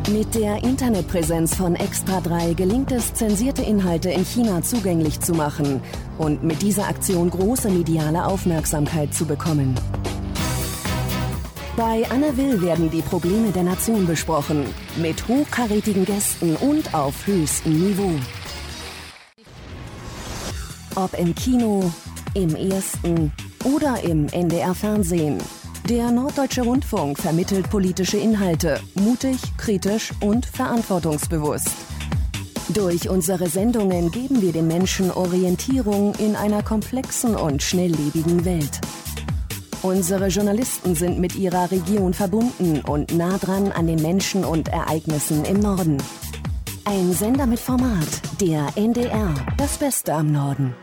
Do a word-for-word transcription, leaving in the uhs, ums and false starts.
Mit der Internetpräsenz von Extra drei gelingt es, zensierte Inhalte in China zugänglich zu machen und mit dieser Aktion große mediale Aufmerksamkeit zu bekommen. Bei Anne Will werden die Probleme der Nation besprochen, mit hochkarätigen Gästen und auf höchstem Niveau. Ob im Kino, im Ersten oder im N D R-Fernsehen. Der Norddeutsche Rundfunk vermittelt politische Inhalte, mutig, kritisch und verantwortungsbewusst. Durch unsere Sendungen geben wir den Menschen Orientierung in einer komplexen und schnelllebigen Welt. Unsere Journalisten sind mit ihrer Region verbunden und nah dran an den Menschen und Ereignissen im Norden. Ein Sender mit Format, der N D R, das Beste am Norden.